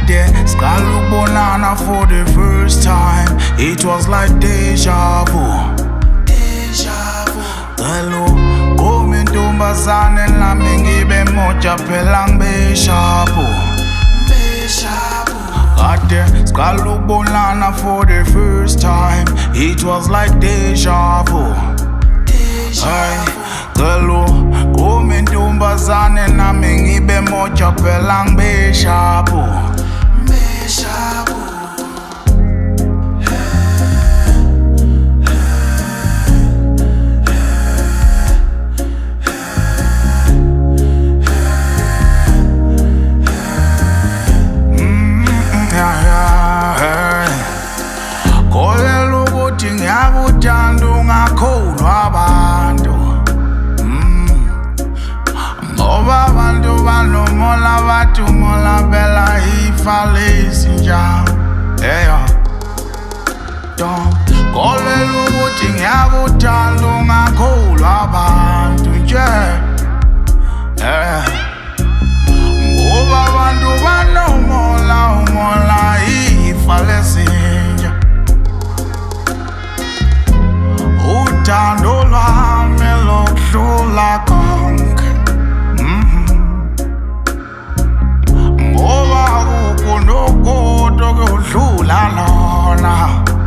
Kade Skalubonana for the first time. It was like deja vu. Hello, coming to Bazan la mingibe moja pelang beshapu. Kade Skalubonana for the first time. It was like deja vu. Hello, coming to Bazan la mingibe moja pelang beshapu. Ngiyakuthanda ungakholwa abantu ngoba abantu banomola bathi umola phela ifa lezinja ngolela ukuthi ngiyakuthanda ungakholwa abantu nje ngoba abantu banomola umola ifa lezinja. Uthando lwami lokudlula konke ngoba akukho nokude okudlula lona.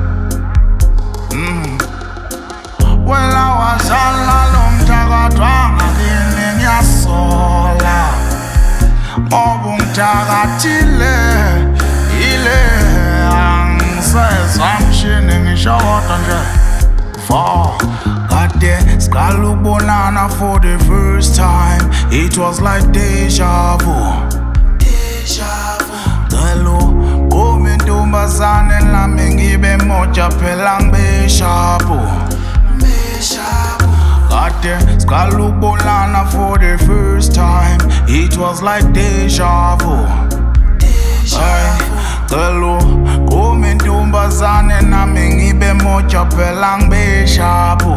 Wena wazala lo mthakathwa ngakini ngiyasola ngoba ungithakathile ile angisezwa mshini ngisho kodwa nje. Kade Skalubonana for the first time. It was like deja vu. Hello, coming to Bazan la mingibe moja pelang beshapu. Kade Skalubonana for the first time. It was like deja vu. Hello, coming to Bazan na mingibe moja pelang beshapu.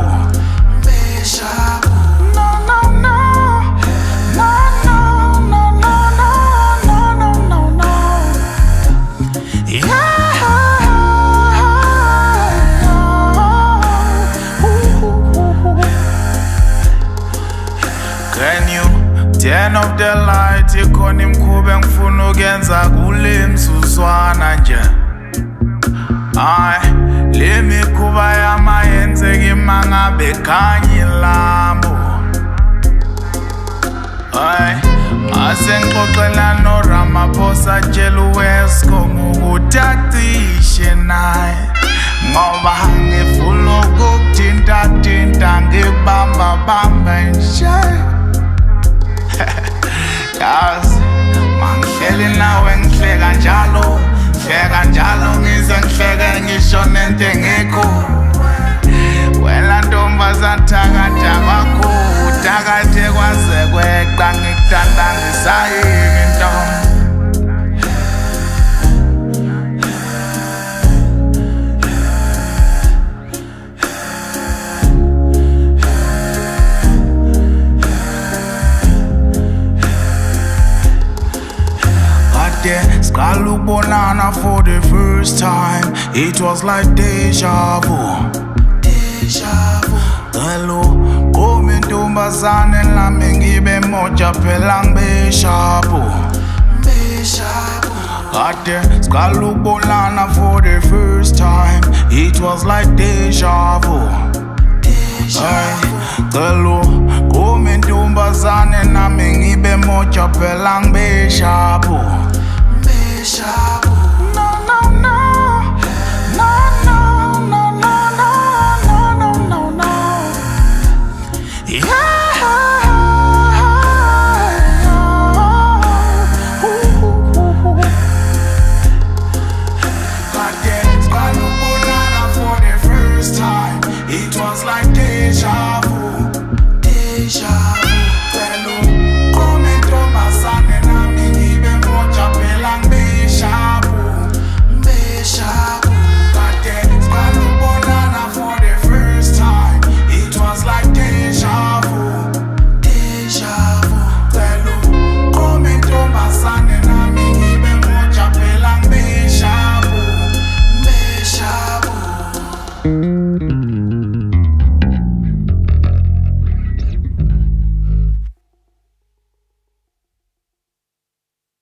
No, no, no. No, no, no, no, no, no, no, no. Yeah. Can you turn off the light? Ikoni mkube ngifuna ukuyenza kule mzuzwana nje. Le mikhuba yamayenze mangabe kanye lambo. Ase ngixoxela no Ramaphosa tshela uWescom ukuthi acishe naye ngoba ngifuna ukukuthinta ngibamba nje. Yazi mangihleli nawe ngihleka njalo, hleka njalo ngize ngihleke ngisho nento engekho. Wena ntombazana thakatha kwakho uthakathe kwaze kweqa ngikuthanda ngisayini ntombi. Skalubonana for the first time. It was like deja vu. Hello, coming to Bazan la mingibe moja pelang beshapu. Kade Skalubonana for the first time. It was like deja vu. Hello, coming to Bazan na mingibe moja pelang beshapu.